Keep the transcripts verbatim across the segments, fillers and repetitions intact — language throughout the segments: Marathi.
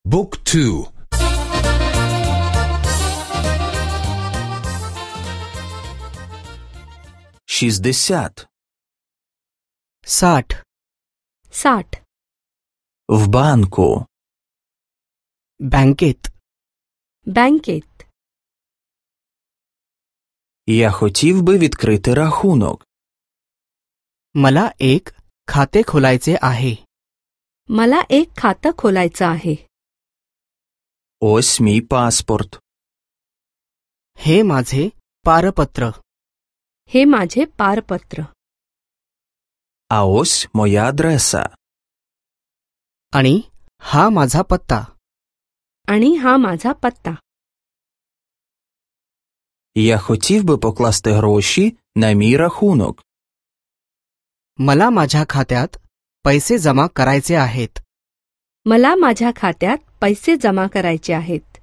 Book two. шістдесят. साठ साठ. В банку. बँकेत. बँकेत. Я хотів би відкрити рахунок. मला एक खाते खोलायचे आहे. मला एक खातं खोलायचं आहे. Ось мій паспорт. हे माझे पारपत्र. हे माझे पारपत्र. А ось моя адреса. आणि हा माझा पत्ता. आणि हा माझा पत्ता. Я хотів би покласти гроші на мій рахунок. मला माझ्या खात्यात पैसे जमा करायचे आहेत. मला माझ्या खात्यात पैसे जमा करायचे आहेत.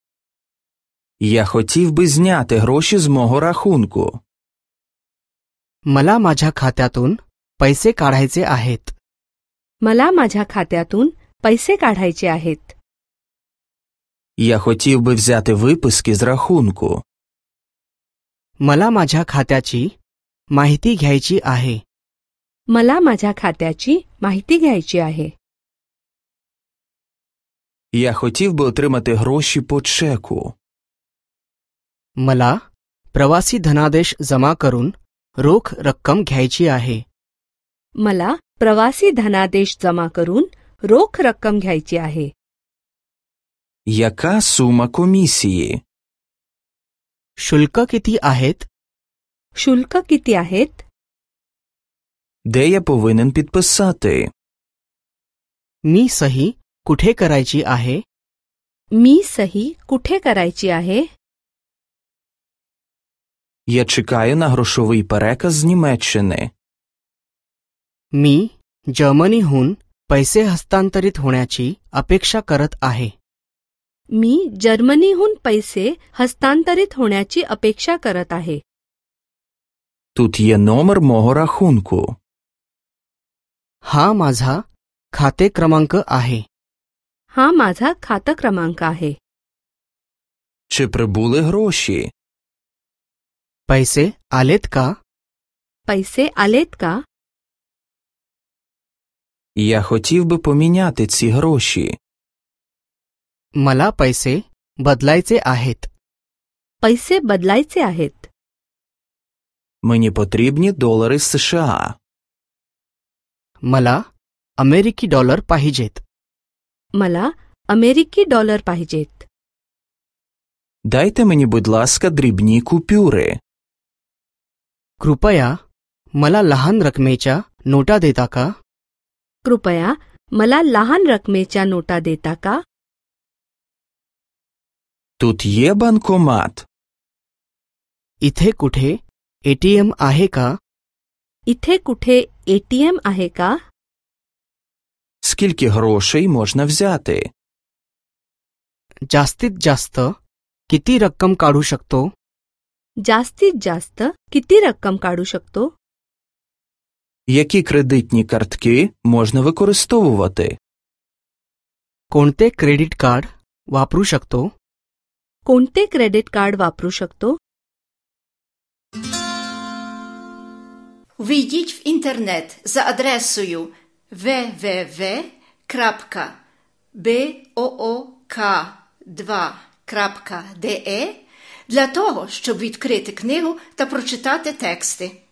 Я хотів би зняти гроші з мого рахунку. मला माझ्या खात्यातून पैसे काढायचे आहेत. मला माझ्या खात्यातून पैसे काढायचे आहेत. Я хотів би взяти виписки з рахунку. मला माझ्या खात्याची माहिती घ्यायची आहे. मला माझ्या खात्याची माहिती घ्यायची आहे. Я хотів би отримати гроші по чеку. मला प्रवासी धनादेश जमा करून रोख रक्कम घ्यायची आहे. मला प्रवासी धनादेश जमा करून रोख रक्कम घ्यायची आहे. Яка сума комісії? शुल्क किती आहेत? शुल्क किती आहेत? Де я повинен підписати? मी सही कुठे करायची आहे? मी सही कुठे करायची आहे? Я чекаю на грошовий переказ з Німеччини. मी जर्मनीहून पैसे हस्तांतरित होण्याची अपेक्षा करत आहे. मी जर्मनीहून पैसे हस्तांतरित होण्याची अपेक्षा करत आहे. Тут є номер мого рахунку. हा माझा खाते क्रमांक आहे. हा माझा खातं क्रमांक आहे. Чи прибули гроші? पैसे आलेत का? पैसे आलेत का? Я хотів би поміняти ці гроші. मला पैसे बदलायचे आहेत. पैसे बदलायचे आहेत. Мені потрібні долари з США. मला अमेरिकी डॉलर पाहिजेत. मला अमेरिकी डॉलर पाहिजेत. Дайте мені, будь ласка, дрібні купюри. कृपया मला लहान रकमेच्या नोटा देता का? कृपया मला लहान रकमेच्या नोटा देता का? Тут є банкомат. इथे कुठे एटीएम आहे का? इथे कुठे एटीएम आहे का? Скільки грошей можна взяти? जास्तीत जास्त किती रक्कम काढू शकतो? जास्तीत जास्त किती रक्कम काढू शकतो? Які кредитні картки можна використовувати? कोणते क्रेडिट कार्ड वापरू शकतो? कोणते क्रेडिट कार्ड वापरू शकतो? Ввійдіть в інтернет за адресою double-u double-u double-u крапка book два крапка de для того, щоб відкрити книгу та прочитати тексти.